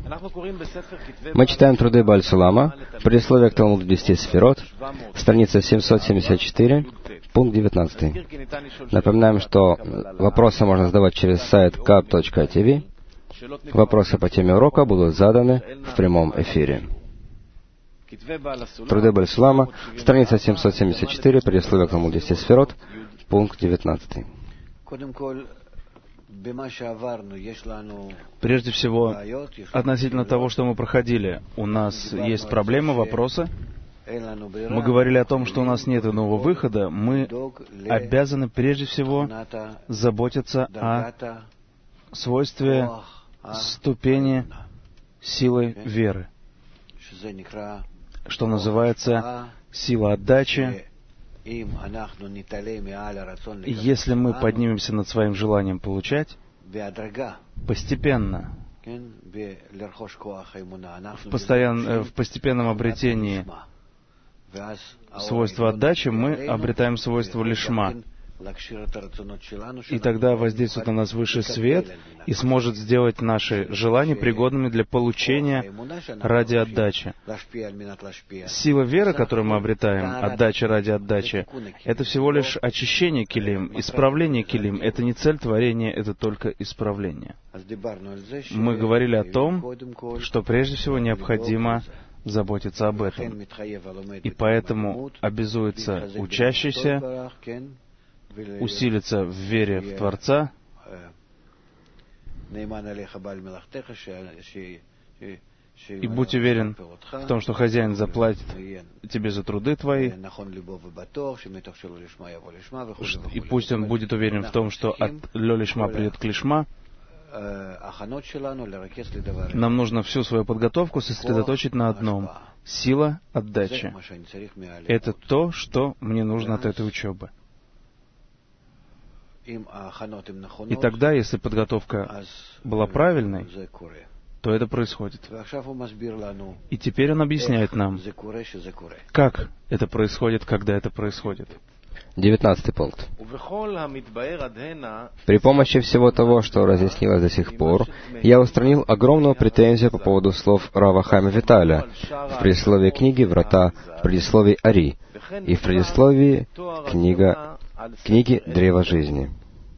Мы читаем труды Бааль Сулама, предисловие к Талмуду 10 Сферот, страница 774, пункт 19. Напоминаем, что вопросы можно задавать через сайт kab.tv. Вопросы по теме урока будут заданы в прямом эфире. Труды Бааль Сулама, страница 774, предисловие к Талмуду 10 Сферот, пункт 19. Прежде всего, относительно того, что мы проходили, у нас есть проблемы, вопросы. Мы говорили о том, что у нас нет иного выхода. Мы обязаны прежде всего заботиться о свойстве ступени силы веры, что называется сила отдачи. Если мы поднимемся над своим желанием получать, постепенно, в постепенном обретении свойства отдачи, мы обретаем свойство лишма. И тогда воздействует на нас высший свет и сможет сделать наши желания пригодными для получения ради отдачи. Сила веры, которую мы обретаем, отдача ради отдачи, это всего лишь очищение килим, исправление килим. Это не цель творения, это только исправление. Мы говорили о том, что прежде всего необходимо заботиться об этом. И поэтому обязуется учащийся усилиться в вере в Творца, и будь уверен в том, что Хозяин заплатит тебе за труды твои, и пусть он будет уверен в том, что от лё-лишма придет к лишма. Нам нужно всю свою подготовку сосредоточить на одном — сила отдачи. Это то, что мне нужно от этой учебы. И тогда, если подготовка была правильной, то это происходит. И теперь он объясняет нам, как это происходит, когда это происходит. 19 пункт. При помощи всего того, что разъяснилось до сих пор, я устранил огромную претензию по поводу слов Рава Хаима Виталя в предисловии книги «Врата», в предисловии Ари и в предисловии книги «Древо жизни».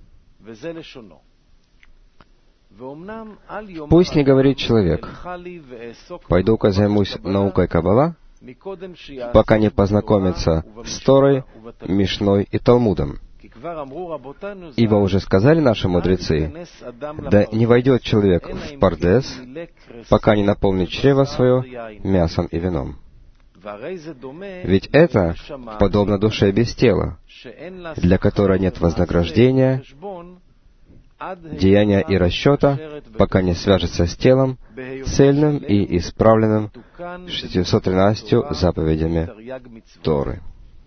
Пусть не говорит человек: «Пойду-ка займусь наукой Каббала», пока не познакомится с Торой, Мишной и Талмудом. Ибо уже сказали наши мудрецы: «Да не войдет человек в Пардес, пока не наполнит чрево свое мясом и вином». Ведь это подобно душе без тела, для которой нет вознаграждения, деяния и расчета, пока не свяжется с телом, цельным и исправленным 613 заповедями Торы.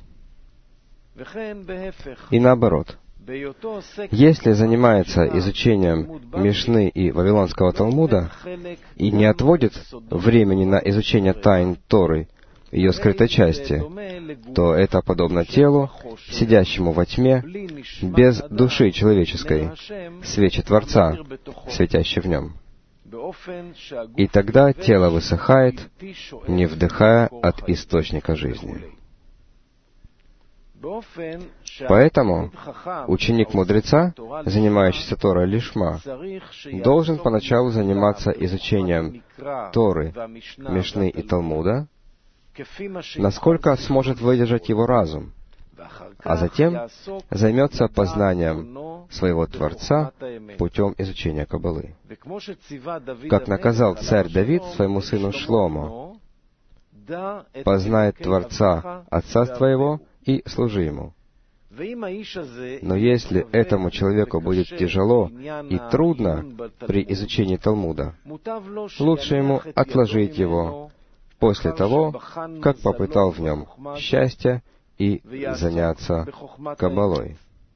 И наоборот, если занимается изучением Мишны и Вавилонского Талмуда и не отводит времени на изучение тайн Торы, ее скрытой части, то это подобно телу, сидящему во тьме, без души человеческой, свечи Творца, светящей в нем. И тогда тело высыхает, не вдыхая от источника жизни. Поэтому ученик мудреца, занимающийся Торой лишма, должен поначалу заниматься изучением Торы, Мишны и Талмуда, насколько сможет выдержать его разум, а затем займется познанием своего Творца путем изучения Каббалы. Как наказал царь Давид своему сыну Шломо: «Познай Творца отца твоего и служи ему». Но если этому человеку будет тяжело и трудно при изучении Талмуда, лучше ему отложить его после того, как попытал в нем счастье и заняться Каббалой.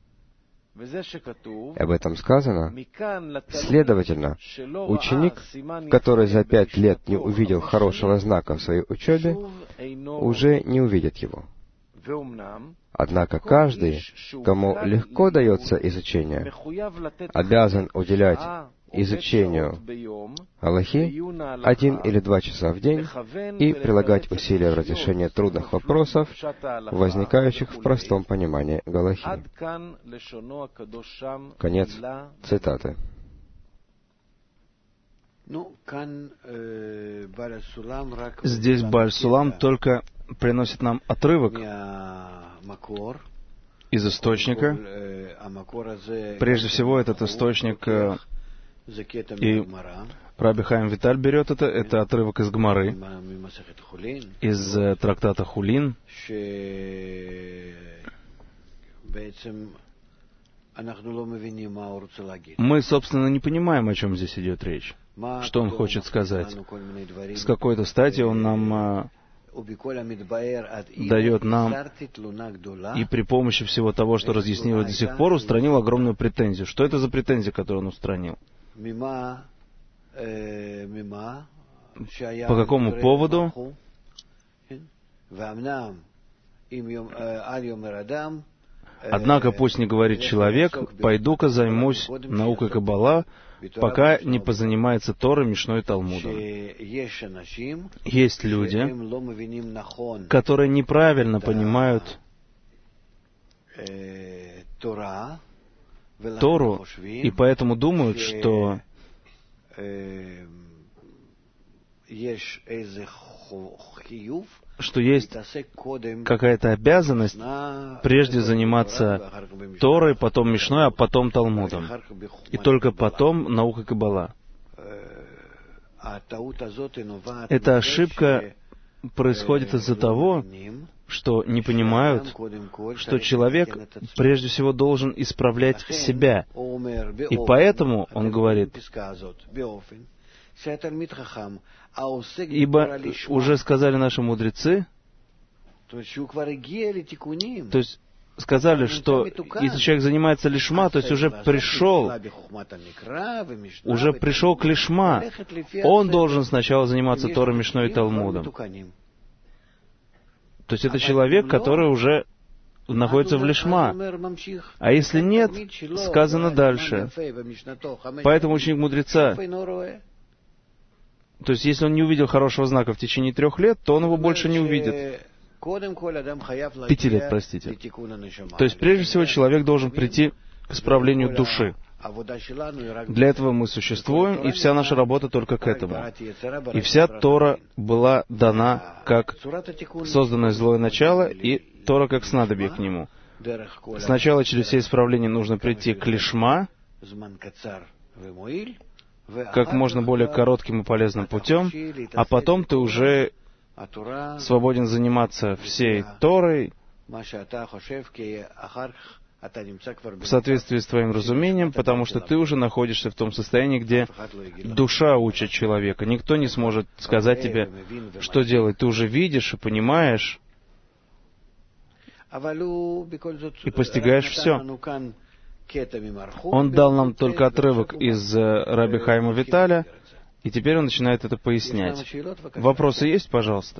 Об этом сказано. Следовательно, ученик, который за 5 лет не увидел хорошего знака в своей учебе, уже не увидит его. Однако каждый, кому легко дается изучение, обязан уделять изучению Аллахи 1 или 2 часа в день и прилагать усилия в разрешении трудных вопросов, возникающих в простом понимании Галахи. Конец цитаты. Здесь Бааль Сулам только приносит нам отрывок из источника. Прежде всего, этот источник, и Раби Хаим Виталь берет это отрывок из Гмары, из трактата Хулин. Мы, собственно, не понимаем, о чем здесь идет речь, что он хочет сказать. С какой-то стати он нам дает нам, и при помощи всего того, что разъяснилось до сих пор, устранил огромную претензию. Что это за претензия, которую он устранил? По какому поводу? Однако пусть не говорит человек: «Пойду-ка займусь наукой Каббала, пока не позанимается Торой, Мишной и Талмудом». Есть люди, которые неправильно понимают Тору, и поэтому думают, что есть какая-то обязанность прежде заниматься Торой, потом Мишной, а потом Талмудом. И только потом наукой Каббала. Эта ошибка происходит из-за того, что не понимают, что человек прежде всего должен исправлять себя. И поэтому он говорит: ибо уже сказали наши мудрецы, то есть сказали, что если человек занимается лишма, то есть уже пришел к лишма, он должен сначала заниматься Торой, Мишной и Талмудом. То есть это человек, который уже находится в лишма. А если нет, сказано дальше. Поэтому ученик мудреца, то есть если он не увидел хорошего знака в течение 3 лет, то он его больше не увидит. 5 лет, простите. То есть прежде всего человек должен прийти к исправлению души. Для этого мы существуем, и вся наша работа только к этому. И вся Тора была дана как созданное злое начало, и Тора как снадобье к нему. Сначала через все исправления нужно прийти к лишма, как можно более коротким и полезным путем, а потом ты уже свободен заниматься всей Торой в соответствии с твоим разумением, потому что ты уже находишься в том состоянии, где душа учит человека. Никто не сможет сказать тебе, что делать. Ты уже видишь и понимаешь, и постигаешь все. Он дал нам только отрывок из Раби Хаима Виталя, и теперь он начинает это пояснять. Вопросы есть, пожалуйста?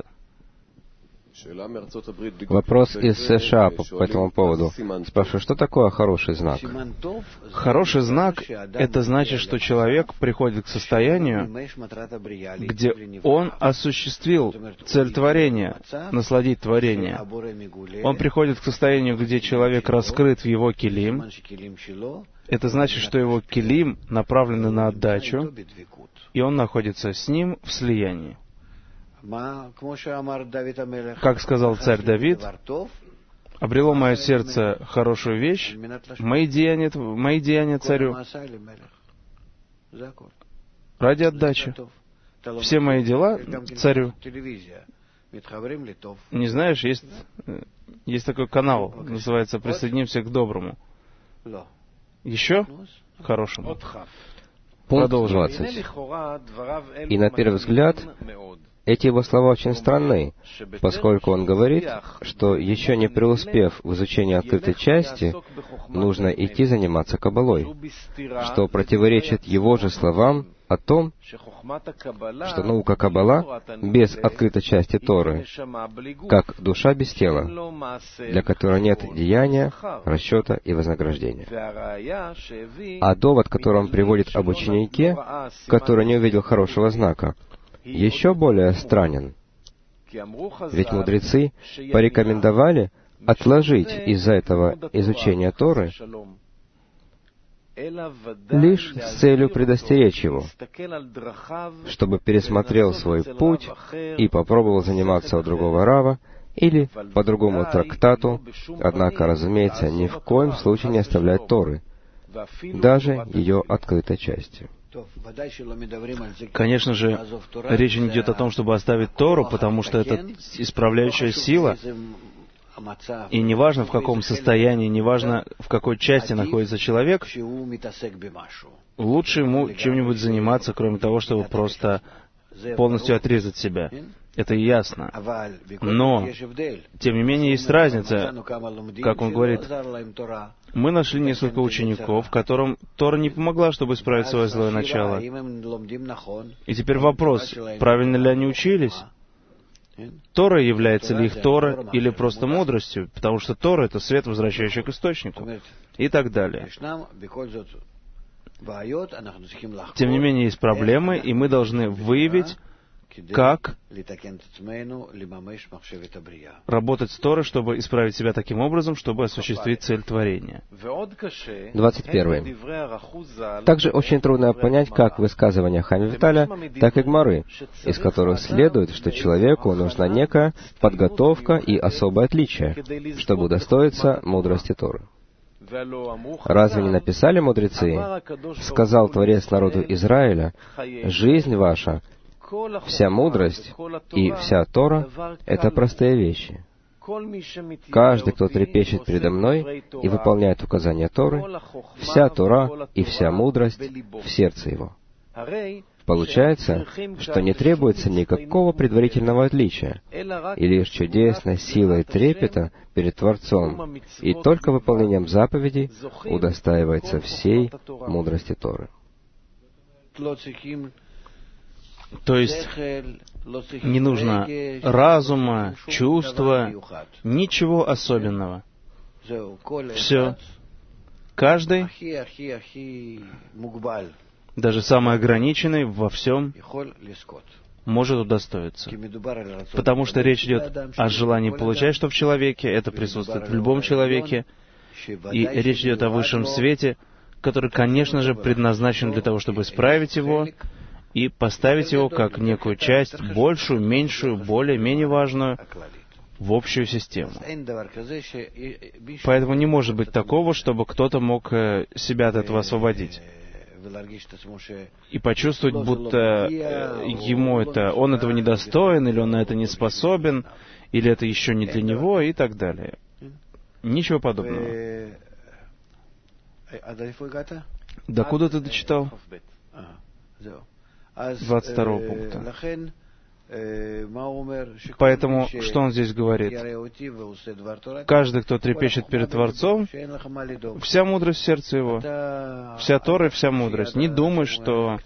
Вопрос из США по этому поводу. Спрашиваю, что такое хороший знак? Хороший знак — это значит, что человек приходит к состоянию, где он осуществил цель творения, насладить творение. Он приходит к состоянию, где человек раскрыт в его килим. Это значит, что его килим направлены на отдачу, и он находится с ним в слиянии. Как сказал царь Давид: «Обрело мое сердце хорошую вещь, мои деяния царю ради отдачи. Все мои дела царю». Не знаешь, есть такой канал, называется «Присоединимся к доброму». Еще к хорошему. Пункт 20. И на первый взгляд, Эти его слова очень странны, поскольку он говорит, что еще не преуспев в изучении открытой части, нужно идти заниматься каббалой, что противоречит его же словам о том, что наука Каббала без открытой части Торы, как душа без тела, для которой нет деяния, расчета и вознаграждения. А довод, который он приводит об ученике, который не увидел хорошего знака, еще более странен. Ведь мудрецы порекомендовали отложить из-за этого изучения Торы лишь с целью предостеречь его, чтобы пересмотрел свой путь и попробовал заниматься у другого рава или по другому трактату, однако, разумеется, ни в коем случае не оставлять Торы, даже ее открытой части. Конечно же, речь не идет о том, чтобы оставить Тору, потому что это исправляющая сила, и неважно, в каком состоянии, неважно, в какой части находится человек, лучше ему чем-нибудь заниматься, кроме того, чтобы просто полностью отрезать себя. Это ясно. Но, тем не менее, есть разница, как он говорит. Мы нашли несколько учеников, которым Тора не помогла, чтобы исправить свое злое начало. И теперь вопрос, правильно ли они учились? Тора, является ли их Тора или просто мудростью, потому что Тора — это свет, возвращающий к источнику, и так далее. Тем не менее, есть проблемы, и мы должны выявить, как работать с Торой, чтобы исправить себя таким образом, чтобы осуществить цель творения. 21. Также очень трудно понять как высказывания Хаим Виталя, так и Гмары, из которых следует, что человеку нужна некая подготовка и особое отличие, чтобы удостоиться мудрости Торы. Разве не написали мудрецы, сказал Творец народу Израиля, «Жизнь ваша, вся мудрость и вся Тора — это простые вещи. Каждый, кто трепещет передо мной и выполняет указания Торы, вся Тора и вся мудрость в сердце его». Получается, что не требуется никакого предварительного отличия, и лишь чудесной силой трепета перед Творцом, и только выполнением заповедей удостаивается всей мудрости Торы. То есть не нужно разума, чувства, ничего особенного. Все. Каждый, даже самый ограниченный во всем, может удостоиться. Потому что речь идет о желании получать, что в человеке, это присутствует в любом человеке, и речь идет о высшем свете, который, конечно же, предназначен для того, чтобы исправить его и поставить его как некую часть, большую, меньшую, более, менее важную, в общую систему. Поэтому не может быть такого, чтобы кто-то мог себя от этого освободить и почувствовать, будто он этого недостоин, или он на это не способен, или это еще не для него, и так далее. Ничего подобного. Докуда ты дочитал? 22 пункта. Поэтому, что он здесь говорит? Каждый, кто трепещет перед Творцом, вся мудрость в сердце его, вся Тора и вся мудрость. Не думай, что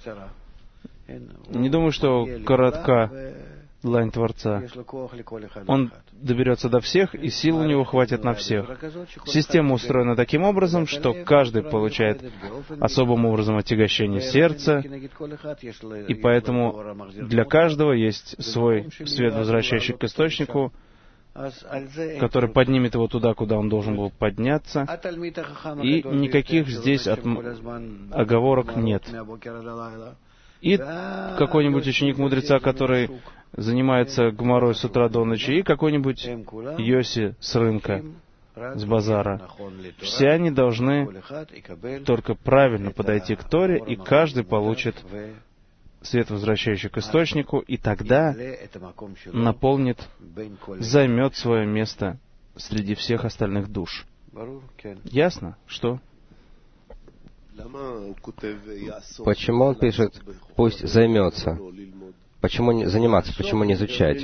коротка длань Творца. Он доберется до всех, и сил у него хватит на всех. Система устроена таким образом, что каждый получает особым образом отягощение сердца, и поэтому для каждого есть свой свет, возвращающий к источнику, который поднимет его туда, куда он должен был подняться, и никаких здесь оговорок нет. И какой-нибудь ученик мудреца, который занимается гмарой с утра до ночи, и какой-нибудь Йоси с рынка, с базара. Все они должны только правильно подойти к Торе, и каждый получит свет, возвращающий к источнику, и тогда наполнит, займет свое место среди всех остальных душ. Ясно? Что? Почему он пишет «пусть займется»? Почему не заниматься, почему не изучать?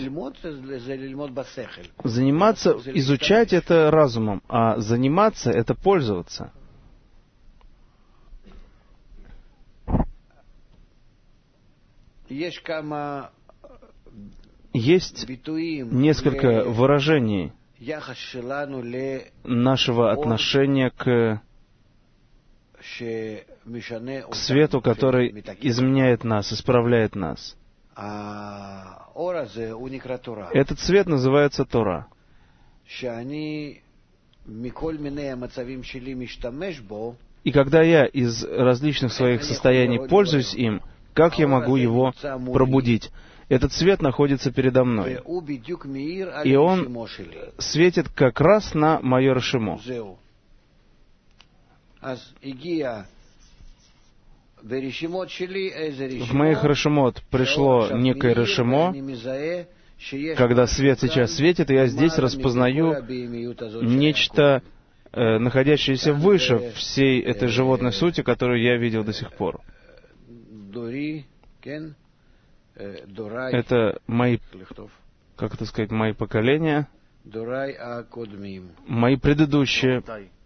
Заниматься, изучать — это разумом, а заниматься — это пользоваться. Есть несколько выражений нашего отношения к свету, который изменяет нас, исправляет нас. Этот свет называется Тора. И когда я из различных своих состояний пользуюсь им, как я могу его пробудить? Этот свет находится передо мной, и он светит как раз на мое решимо. В моих решимот пришло некое решимо, когда свет сейчас светит, и я здесь распознаю нечто, находящееся выше всей этой животной сути, которую я видел до сих пор. Это мои, как это сказать, мои поколения, мои предыдущие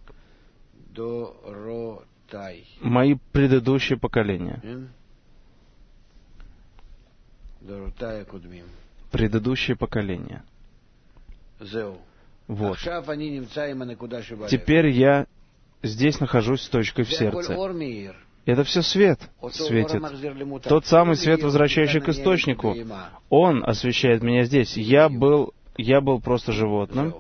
поколения. Предыдущие поколения. Вот. Теперь я здесь нахожусь с точкой в сердце. Это все свет светит. Тот самый свет, возвращающий к источнику. Он освещает меня здесь. Я был просто животным.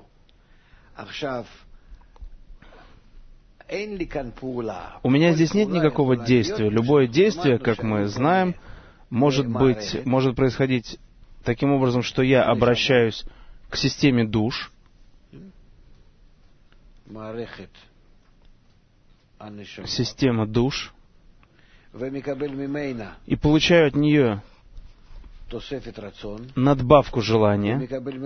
У меня здесь нет никакого действия. Любое действие, как мы знаем, может происходить таким образом, что я обращаюсь к системе душ, система душ, и получаю от нее надбавку желания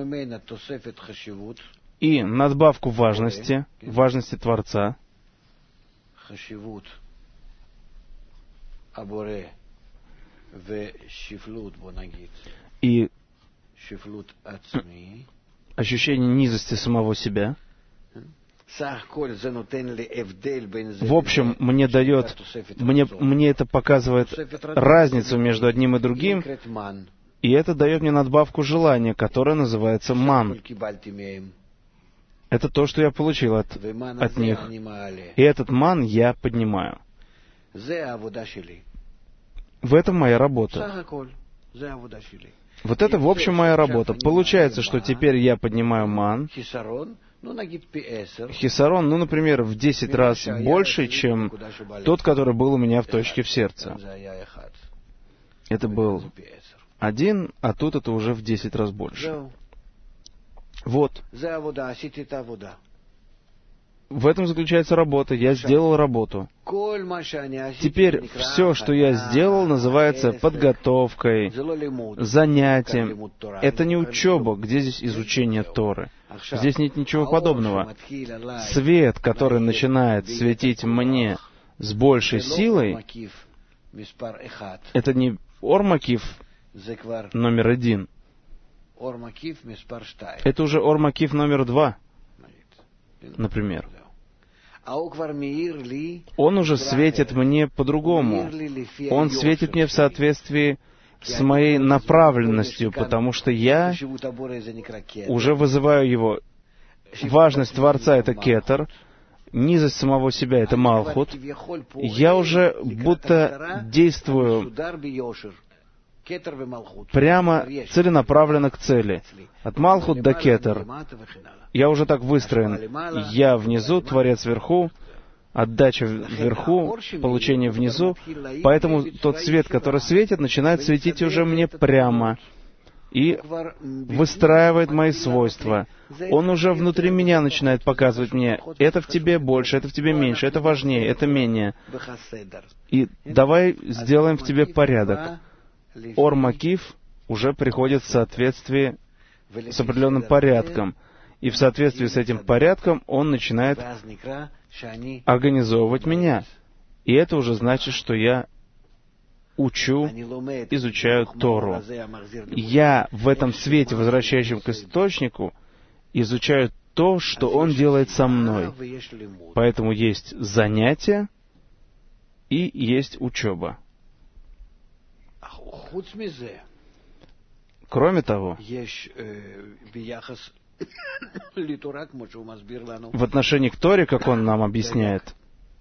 и надбавку важности Творца, и ощущение низости самого себя. В общем, мне это показывает разницу между одним и другим, и это дает мне надбавку желания, которая называется ман. Это то, что я получил от них. И этот ман я поднимаю. В этом моя работа. Вот это, в общем, моя работа. Получается, что теперь я поднимаю ман. Хисарон, например, в 10 раз больше, чем тот, который был у меня в точке в сердце. Это был 1, а тут это уже в 10 раз больше. Вот. В этом заключается работа. Я сделал работу. Теперь все, что я сделал, называется подготовкой, занятием. Это не учеба. Где здесь изучение Торы? Здесь нет ничего подобного. Свет, который начинает светить мне с большей силой, это не Ор-Макиф номер 1. Это уже Ор-Макиф номер 2, например. Он уже светит мне по-другому. Он светит мне в соответствии с моей направленностью, потому что я уже вызываю его. Важность Творца — это кетер, низость самого себя — это малхут. Я уже будто действую прямо целенаправленно к цели. От малхут до кетер. Я уже так выстроен. Я внизу, Творец вверху, отдача вверху, получение внизу. Поэтому тот свет, который светит, начинает светить уже мне прямо и выстраивает мои свойства. Он уже внутри меня начинает показывать мне, это в тебе больше, это в тебе меньше, это важнее, это менее. И давай сделаем в тебе порядок. Ор-Макиф уже приходит в соответствии с определенным порядком. И в соответствии с этим порядком он начинает организовывать меня. И это уже значит, что я учу, изучаю Тору. Я в этом свете, возвращающем к источнику, изучаю то, что Он делает со мной. Поэтому есть занятия и есть учеба. Кроме того, в отношении к Торе, как он нам объясняет,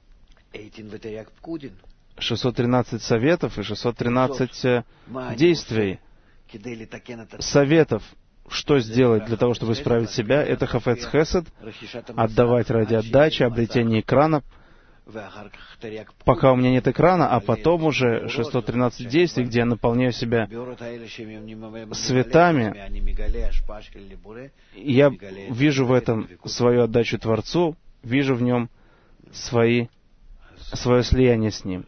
613 советов и 613 действий. Советов, что сделать для того, чтобы исправить себя, это хафец хесед, отдавать ради отдачи, обретение экрана, пока у меня нет экрана, а потом уже 613 действий, где я наполняю себя светами. Я вижу в этом свою отдачу Творцу, вижу в нем свое слияние с Ним.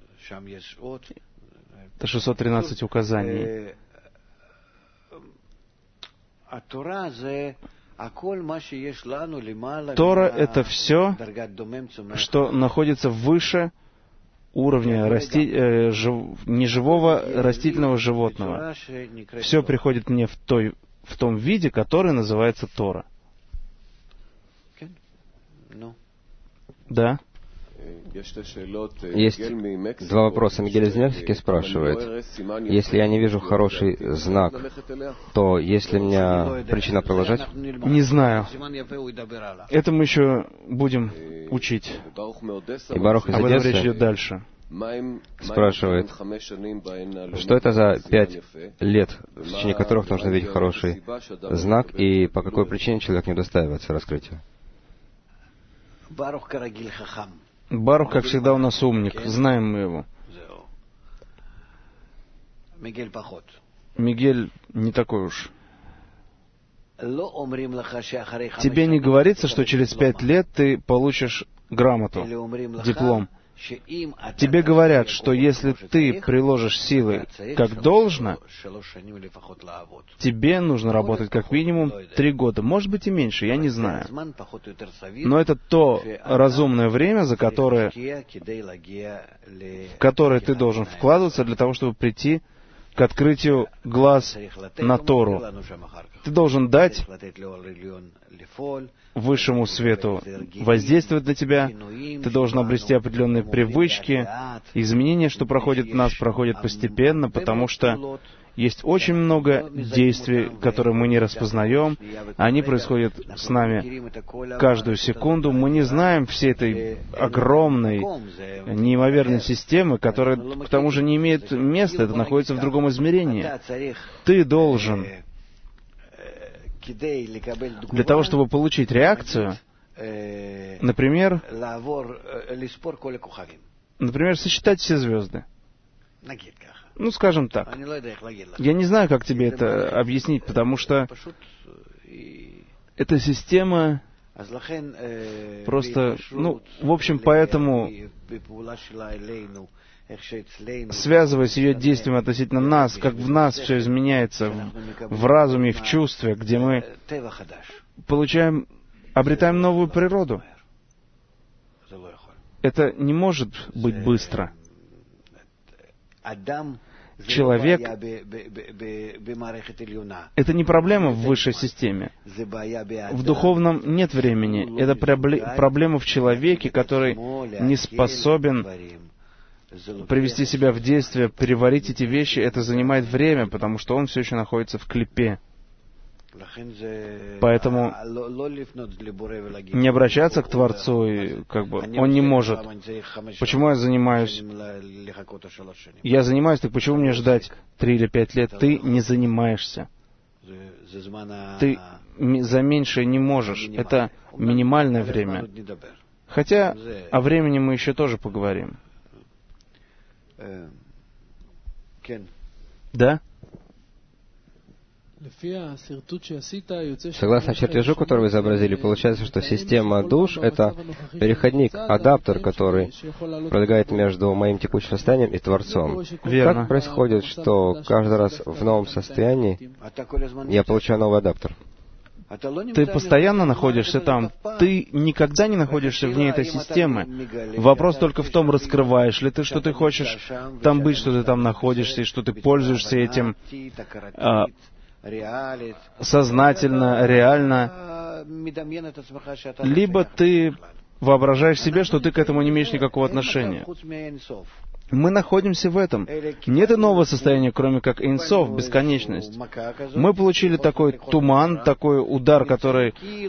Это 613 указаний. Тора — это все, что находится выше уровня неживого растительного животного. Все приходит мне в том виде, который называется Тора. Да? Есть два вопроса. Мигель из Мексики спрашивает: если я не вижу хороший знак, то есть ли у меня причина продолжать? Не знаю. Это мы еще будем учить. И Барух из Об этом речь Одессы идет дальше. спрашивает, что это за 5 лет, в течение которых нужно видеть хороший знак, и по какой причине человек не удостаивается раскрытия? Барух, как всегда, у нас умник. Знаем мы его. Мигель не такой уж. Тебе не говорится, что через 5 лет ты получишь грамоту, диплом. Тебе говорят, что если ты приложишь силы как должно, тебе нужно работать как минимум 3 года, может быть и меньше, я не знаю. Но это то разумное время, в которое ты должен вкладываться для того, чтобы прийти к открытию глаз на Тору. Ты должен дать высшему свету воздействовать на тебя, ты должен обрести определенные привычки. Изменения, что проходят в нас, проходят постепенно, потому что есть очень много действий, которые мы не распознаем. Они происходят с нами каждую секунду. Мы не знаем всей этой огромной, неимоверной системы, которая, к тому же, не имеет места, это находится в другом измерении. Ты должен, для того, чтобы получить реакцию, например, сосчитать все звезды. Ну, скажем так. Я не знаю, как тебе это объяснить, потому что эта система просто... в общем, поэтому, связываясь ее действием относительно нас, как в нас все изменяется, в разуме и в чувстве, где мы обретаем новую природу. Это не может быть быстро. Человек — это не проблема в высшей системе. В духовном нет времени. Это проблема в человеке, который не способен привести себя в действие, переварить эти вещи. Это занимает время, потому что он все еще находится в клипе. Поэтому не обращаться к Творцу, он не может. Почему я занимаюсь? Я занимаюсь, так почему мне ждать 3 или 5 лет? Ты не занимаешься. Ты за меньшее не можешь. Это минимальное время. Хотя о времени мы еще тоже поговорим. Да? Согласно чертежу, который вы изобразили, получается, что система душ — это переходник, адаптер, который пролегает между моим текущим состоянием и Творцом. Верно. Как происходит, что каждый раз в новом состоянии я получаю новый адаптер? Ты постоянно находишься там. Ты никогда не находишься вне этой системы. Вопрос только в том, раскрываешь ли ты, что ты хочешь там быть, что ты там находишься, и что ты пользуешься этим сознательно, реально. Либо ты воображаешь себе, что ты к этому не имеешь никакого отношения. Мы находимся в этом. Нет иного состояния, кроме как Эйн-Соф, бесконечность. Мы получили такой туман, такой удар, который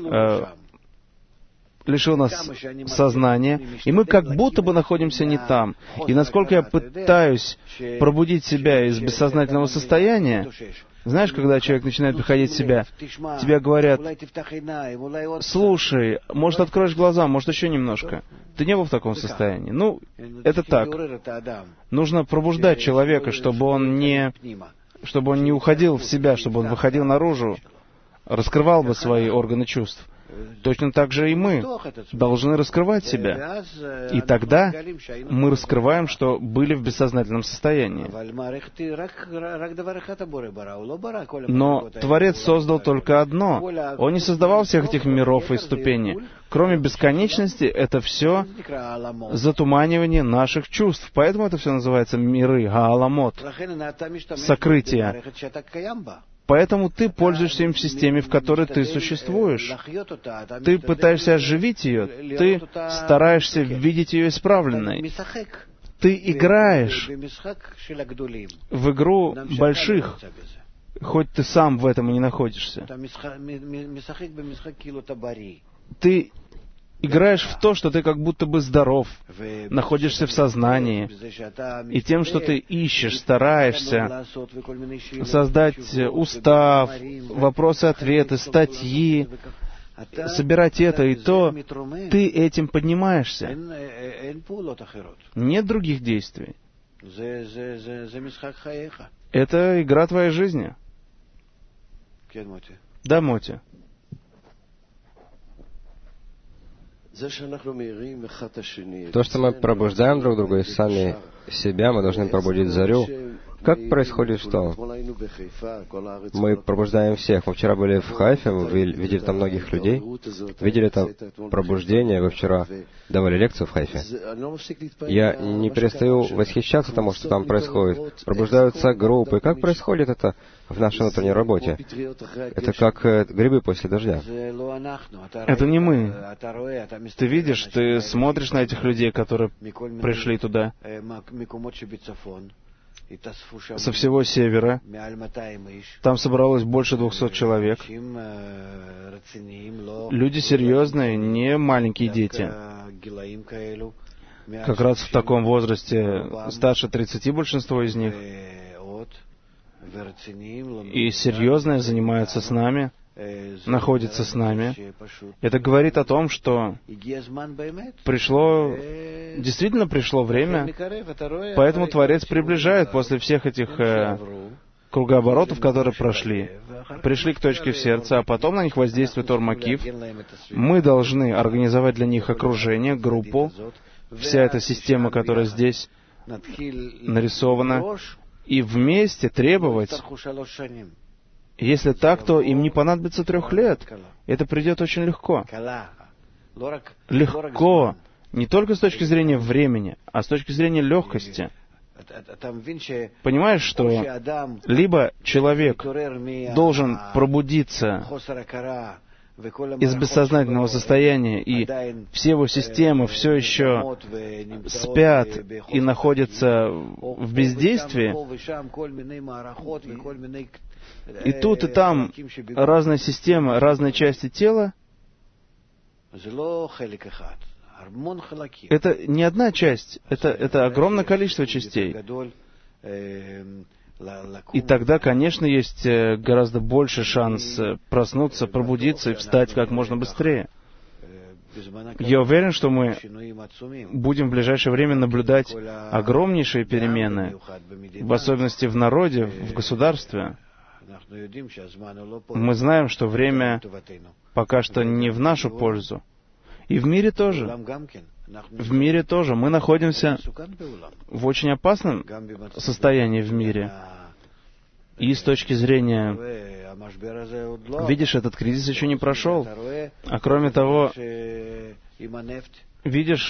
лишил нас сознания, и мы как будто бы находимся не там. И насколько я пытаюсь пробудить себя из бессознательного состояния, знаешь, когда человек начинает приходить в себя, тебе говорят: слушай, может, откроешь глаза, может, еще немножко. Ты не был в таком состоянии. Ну, это так. Нужно пробуждать человека, чтобы он не уходил в себя, чтобы он выходил наружу, раскрывал бы свои органы чувств. Точно так же и мы должны раскрывать себя. И тогда мы раскрываем, что были в бессознательном состоянии. Но Творец создал только одно. Он не создавал всех этих миров и ступеней. Кроме бесконечности, это все затуманивание наших чувств. Поэтому это все называется миры, гааламот, сокрытие. Поэтому ты пользуешься им в системе, в которой ты существуешь. Ты пытаешься оживить ее, ты стараешься видеть ее исправленной. Ты играешь в игру больших, хоть ты сам в этом и не находишься. Ты играешь в то, что ты как будто бы здоров, находишься в сознании, и тем, что ты ищешь, стараешься создать устав, вопросы-ответы, статьи, собирать это и то, ты этим поднимаешься. Нет других действий. Это игра твоей жизни. Да, Моти. То, что мы пробуждаем друг друга и сами себя, мы должны пробудить зарю. Как происходит что? Мы пробуждаем всех. Мы вчера были в Хайфе, вы видели там многих людей, видели это пробуждение, вы вчера давали лекцию в Хайфе. Я не перестаю восхищаться тому, что там происходит. Пробуждаются группы. Как происходит это в нашей внутренней работе? Это как грибы после дождя. Это не мы. Ты видишь, ты смотришь на этих людей, которые пришли туда со всего севера. Там собралось больше 200 человек. Люди серьезные, не маленькие дети. Как раз в таком возрасте, старше 30 большинство из них. И серьезные занимаются с нами, находятся с нами. Это говорит о том, что действительно пришло время, поэтому Творец приближает после всех этих кругооборотов, которые пришли к точке в сердце, а потом на них воздействует Ор-Макиф. Мы должны организовать для них окружение, группу, вся эта система, которая здесь нарисована, и вместе требовать. Если так, то им не понадобится 3 лет. Это придет очень легко. Легко. Не только с точки зрения времени, а с точки зрения легкости. Понимаешь, что либо человек должен пробудиться из бессознательного состояния, и все его системы все еще спят и находятся в бездействии, и тут, и там разные системы, разные части тела. Это не одна часть, это огромное количество частей. И тогда, конечно, есть гораздо больше шанс проснуться, пробудиться и встать как можно быстрее. Я уверен, что мы будем в ближайшее время наблюдать огромнейшие перемены, в особенности в народе, в государстве. Мы знаем, что время пока что не в нашу пользу. И в мире тоже. В мире тоже. Мы находимся в очень опасном состоянии в мире. И с точки зрения, видишь, этот кризис еще не прошел. А кроме того, видишь,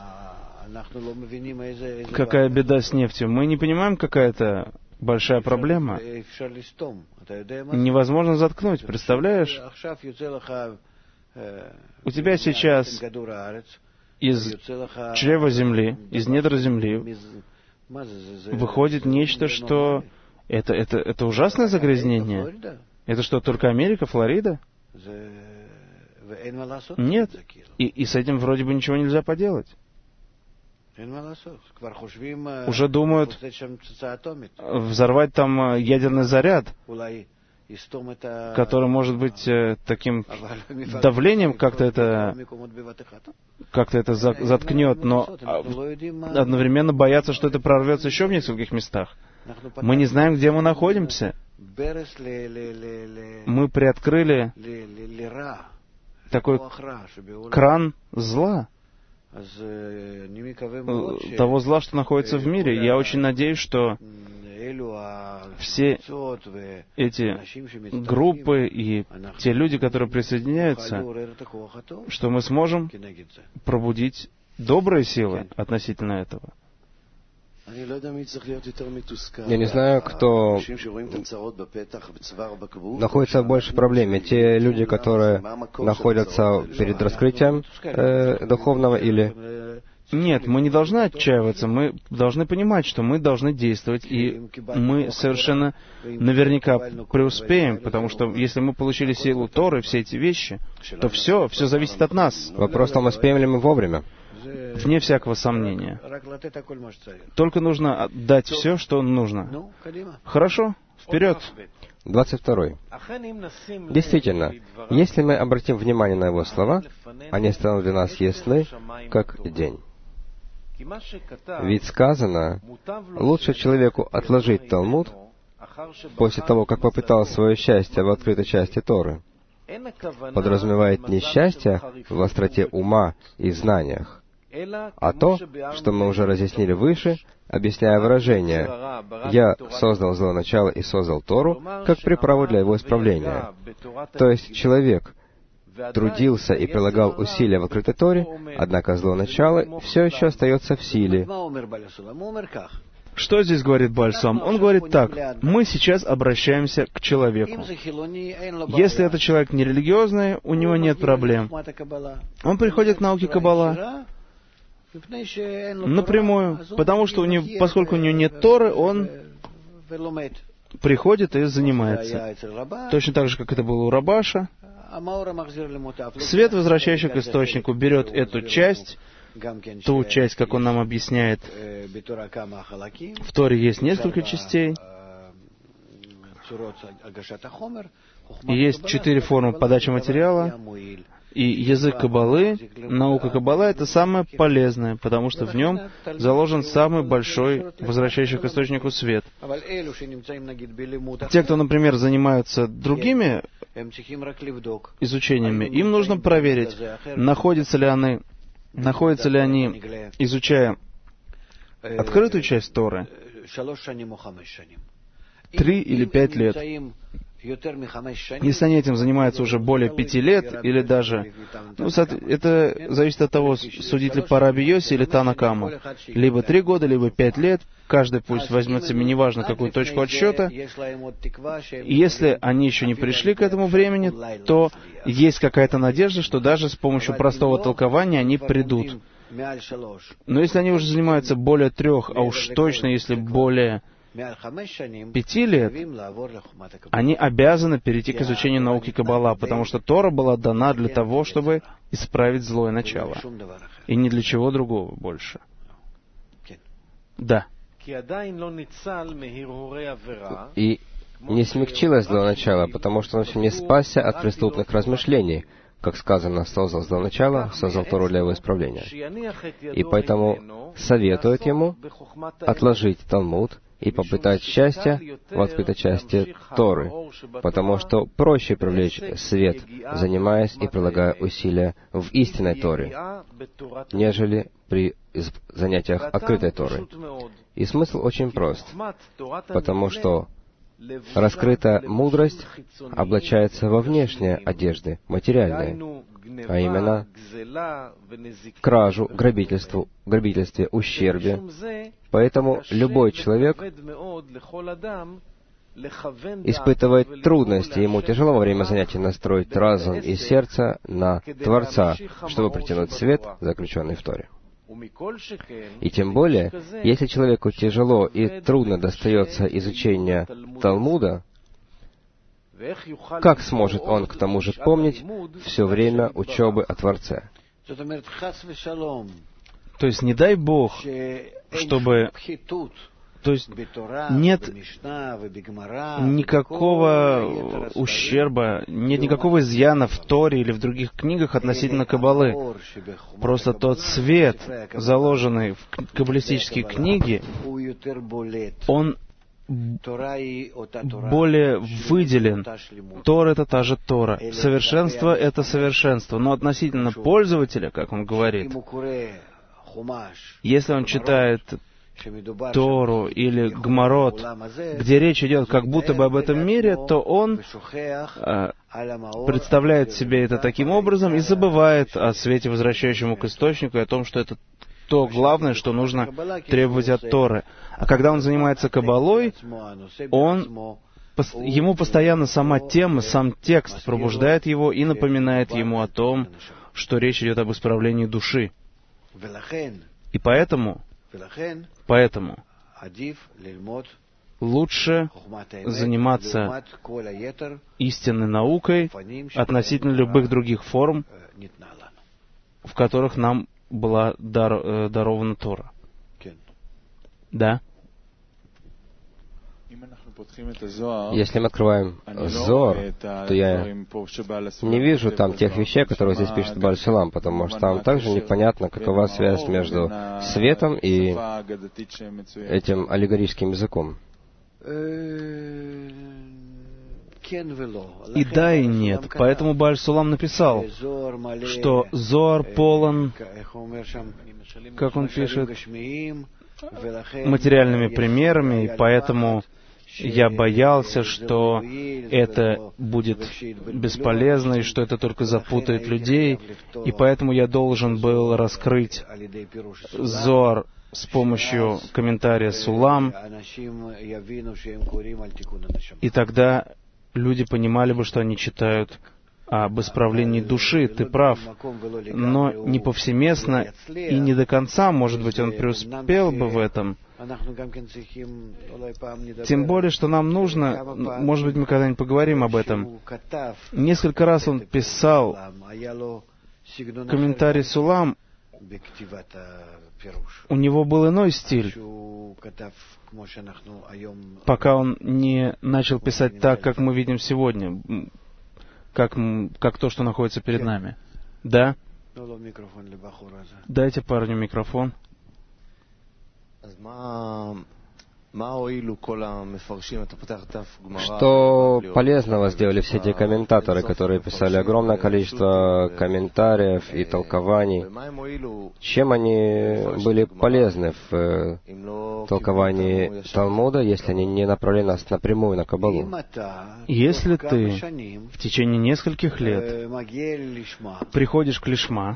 какая беда с нефтью. Мы не понимаем, какая это большая проблема. Невозможно заткнуть, представляешь? У тебя сейчас из чрева земли, из недр земли выходит нечто, что... Это ужасное загрязнение? Это что, только Америка, Флорида? Нет. И с этим вроде бы ничего нельзя поделать. Уже думают взорвать там ядерный заряд, который может быть таким давлением как-то это заткнет, но одновременно боятся, что это прорвется еще в нескольких местах. Мы не знаем, где мы находимся. Мы приоткрыли такой кран зла, того зла, что находится в мире. Я очень надеюсь, что все эти группы и те люди, которые присоединяются, что мы сможем пробудить добрые силы относительно этого. Я не знаю, кто находится в большей проблеме. Те люди, которые находятся перед раскрытием духовного или... Нет, мы не должны отчаиваться, мы должны понимать, что мы должны действовать, и мы совершенно наверняка преуспеем, потому что если мы получили силу Торы, все эти вещи, то все зависит от нас. Вопрос в том, успеем ли мы вовремя. Вне всякого сомнения. Только нужно дать все, что нужно. Хорошо, вперед. 22. Действительно, если мы обратим внимание на его слова, они станут для нас ясны, как день. Ведь сказано, лучше человеку отложить Талмуд после того, как попытал свое счастье в открытой части Торы. Подразумевает не счастье в остроте ума и знаниях, а то, что мы уже разъяснили выше, объясняя выражение «Я создал злое начало и создал Тору» как приправу для его исправления. То есть человек трудился и прилагал усилия в открытой Торе, однако злое начало все еще остается в силе. Что здесь говорит Бааль-Суам? Он говорит так: мы сейчас обращаемся к человеку. Если этот человек нерелигиозный, у него нет проблем. Он приходит к науке Каббала напрямую, потому что поскольку у него нет Торы, он приходит и занимается. Точно так же, как это было у Рабаша. Свет, возвращающий к источнику, берет эту часть, ту часть, как он нам объясняет. В Торе есть несколько частей. И есть 4 формы подачи материала. И язык Каббалы, наука Каббала — это самое полезное, потому что в нем заложен самый большой, возвращающий к источнику свет. Те, кто, например, занимаются другими изучениями, им нужно проверить, находятся ли они, изучая открытую часть Торы, 3 или 5 лет. Если они этим занимаются уже более 5 лет, или даже... это зависит от того, судить ли по Раби Йоси или Тана Кама. Либо 3 года, либо 5 лет. Каждый пусть возьмет себе неважно какую точку отсчета. И если они еще не пришли к этому времени, то есть какая-то надежда, что даже с помощью простого толкования они придут. Но если они уже занимаются более 3, а уж точно, если более 5 лет, они обязаны перейти к изучению науки Каббала, потому что Тора была дана для того, чтобы исправить злое начало, и ни для чего другого больше. Да. И не смягчилось злое начало, потому что он еще не спасся от преступных размышлений, как сказано, создал злое начало, создал Тору для его исправления. И поэтому советует ему отложить Талмуд и попытать счастья в открытой части Торы, потому что проще привлечь свет, занимаясь и прилагая усилия в истинной Торе, нежели при занятиях открытой Торы. И смысл очень прост, потому что Раскрытая мудрость облачается во внешние одежды, материальные, а именно кражу, грабительстве, ущербе. Поэтому любой человек испытывает трудности, ему тяжело во время занятий настроить разум и сердце на Творца, чтобы притянуть свет, заключенный в Торе. И тем более, если человеку тяжело и трудно достается изучение Талмуда, как сможет он к тому же помнить все время учебы о Творце? То есть, не дай Бог, чтобы... То есть нет никакого ущерба, нет никакого изъяна в Торе или в других книгах относительно Каббалы. Просто тот свет, заложенный в каббалистические книги, он более выделен. Тора — это та же Тора. Совершенство — это совершенство. Но относительно пользователя, как он говорит, если он читает Тору или Гмарот, где речь идет как будто бы об этом мире, то он представляет себе это таким образом и забывает о свете, возвращающему к источнику, и о том, что это то главное, что нужно требовать от Торы. А когда он занимается Каббалой, ему постоянно сама тема, сам текст пробуждает его и напоминает ему о том, что речь идет об исправлении души. И поэтому лучше заниматься истинной наукой относительно любых других форм, в которых нам была дарована Тора. Да? Если мы открываем Зоар, то я не вижу там тех вещей, которые здесь пишет Бааль Шулам, потому что там также непонятно, какова связь между светом и этим аллегорическим языком. И да, и нет. Поэтому Бааль Шулам написал, что Зоар полон, как он пишет, материальными примерами, и поэтому я боялся, что это будет бесполезно, и что это только запутает людей, и поэтому я должен был раскрыть Зоар с помощью комментария Сулам, и тогда люди понимали бы, что они читают об исправлении души. Ты прав, но не повсеместно и не до конца, может быть, он преуспел бы в этом. Тем более, что нам нужно, может быть, мы когда-нибудь поговорим об этом. Несколько раз он писал комментарий Сулам, у него был иной стиль, пока он не начал писать так, как мы видим сегодня, как то, что находится перед нами. Да? Дайте парню микрофон. Что полезного сделали все эти комментаторы, которые писали огромное количество комментариев и толкований? Чем они были полезны в толковании Талмуда, если они не направили нас напрямую на Каббалу? Если ты в течение нескольких лет приходишь к Лишма,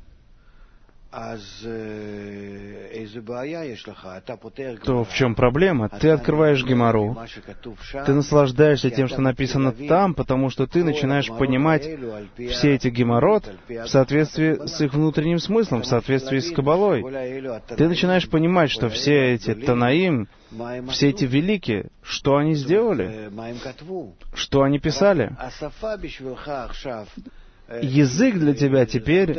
то в чем проблема? Ты открываешь Гемару, ты наслаждаешься тем, что написано там, потому что ты начинаешь понимать все эти гемарот в соответствии с их внутренним смыслом, в соответствии с Каббалой. Ты начинаешь понимать, что все эти Танаим, все эти великие, что они сделали, что они писали. Язык для тебя теперь,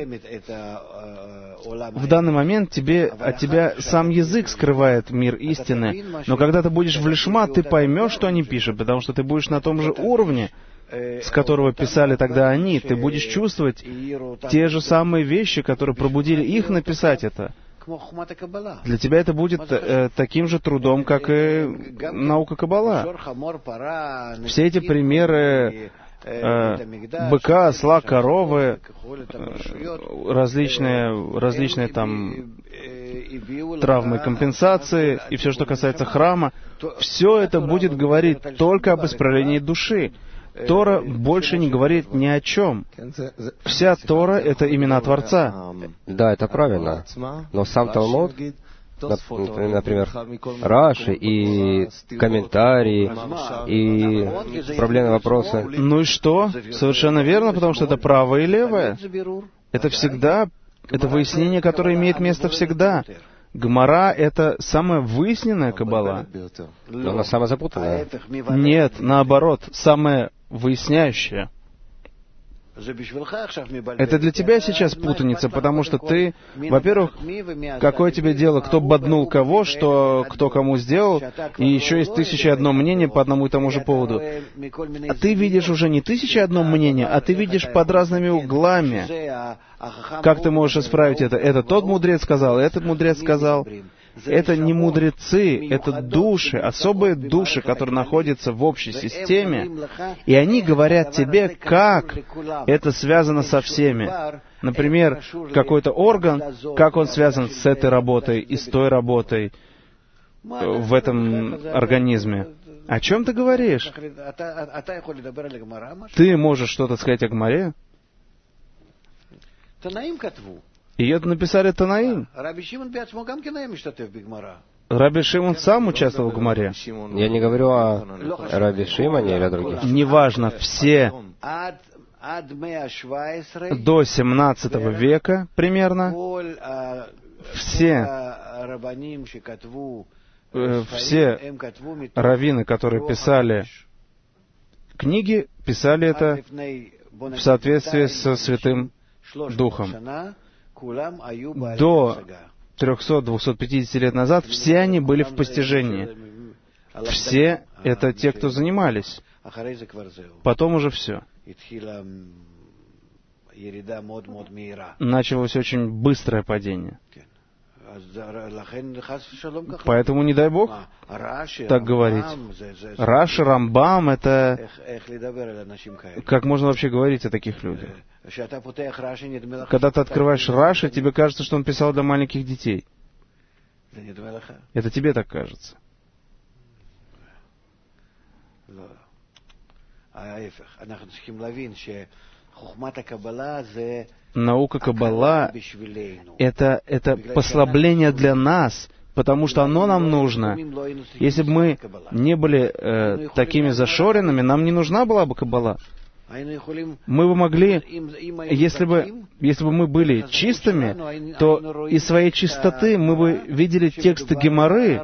в данный момент от тебя сам язык скрывает мир истины. Но когда ты будешь в Лишма, ты поймешь, что они пишут, потому что ты будешь на том же уровне, с которого писали тогда они. Ты будешь чувствовать те же самые вещи, которые пробудили их написать это. Для тебя это будет таким же трудом, как и наука Каббала. Все эти примеры быка, осла, коровы, различные там травмы компенсации и все, что касается храма, все это будет говорить только об исправлении души. Тора больше не говорит ни о чем. Вся Тора — это имена Творца. Да, это правильно. Но сам Талмуд, например, Раши и комментарии, и проблемные вопросы. Ну и что? Совершенно верно, потому что это правое и левое. Это всегда, это выяснение, которое имеет место всегда. Гемара — это самая выясненная каббала. Но она самая запутанная. Нет, наоборот, самая выясняющая. Это для тебя сейчас путаница, потому что ты, во-первых, какое тебе дело, кто боднул кого, что кто кому сделал, и еще есть 1001 мнение по одному и тому же поводу. А ты видишь уже не 1001 мнение, а ты видишь под разными углами. Как ты можешь исправить это? Это тот мудрец сказал, этот мудрец сказал. Это не мудрецы, это души, особые души, которые находятся в общей системе, и они говорят тебе, как это связано со всеми. Например, какой-то орган, как он связан с этой работой и с той работой в этом организме. О чем ты говоришь? Ты можешь что-то сказать о Гемаре? И это написали Танаим. Раби Шимон сам участвовал в Гемаре. Я не говорю о Раби Шимоне или о других. Неважно, все до 17 века примерно, все раввины, которые писали книги, писали это в соответствии со Святым Духом. До 300-250 лет назад все они были в постижении. Все — это те, кто занимались. Потом уже все. Началось очень быстрое падение. Поэтому не дай Бог так говорить. Раши, Рамбам — это... Как можно вообще говорить о таких людях? Когда ты открываешь Раши, тебе кажется, что он писал для маленьких детей. Это тебе так кажется. Наука Каббала — это послабление для нас, потому что оно нам нужно. Если бы мы не были такими зашоренными, нам не нужна была бы Каббала. Мы бы могли, если бы мы были чистыми, то из своей чистоты мы бы видели тексты Гемары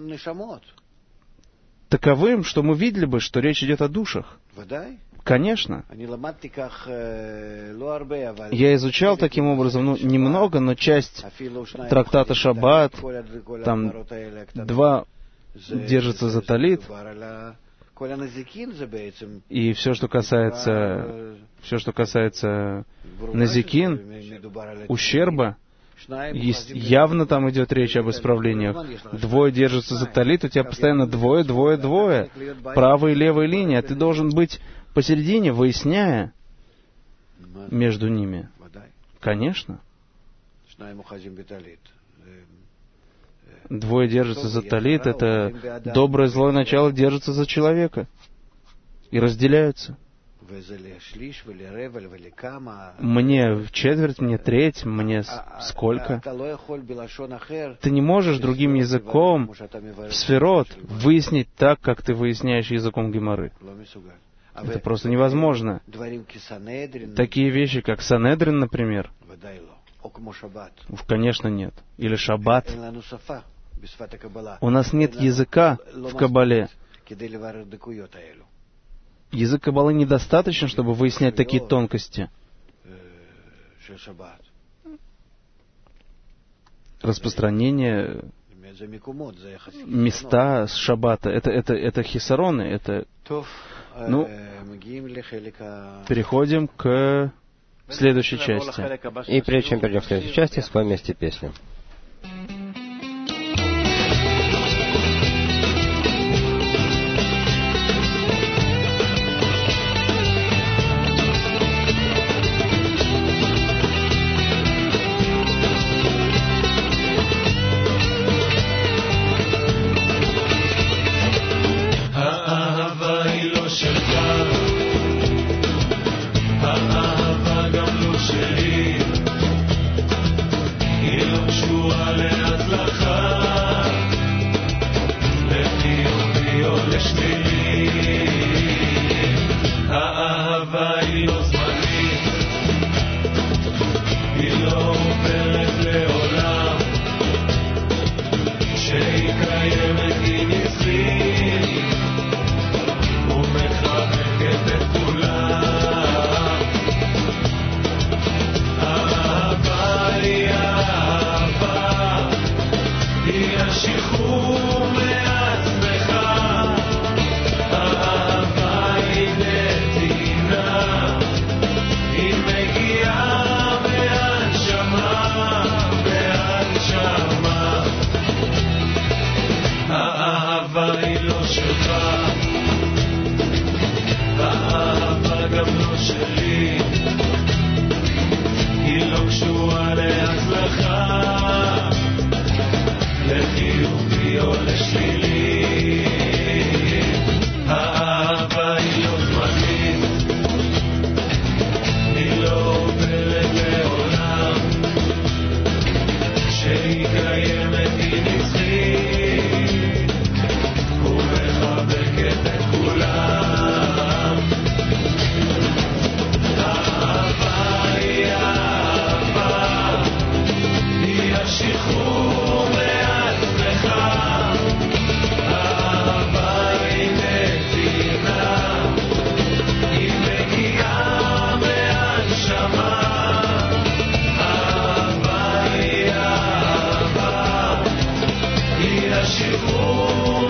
таковым, что мы видели бы, что речь идет о душах. Конечно. Я изучал таким образом, немного, но часть трактата Шаббат, там 2 держатся за талит, и все, что касается назикин, ущерба, явно там идет речь об исправлениях. 2 держатся за талит, у тебя постоянно 2, 2, 2, правая и левая линия. Ты должен быть посередине, выясняя между ними. Конечно. 2 держатся за талит, это доброе и злое начало держится за человека и разделяются. Мне в четверть, мне треть, мне сколько. Ты не можешь другим языком в сферот выяснить так, как ты выясняешь языком Гемары. Это просто невозможно. Такие вещи, как Санедрин, например, конечно, нет. Или Шаббат. У нас нет языка в Каббале. Язык Каббалы недостаточно, чтобы выяснять такие тонкости. Распространение места с Шаббата. Это хисароны. Это... переходим к следующей части. И прежде чем перейдем к следующей части, споем вместе песню. השיעור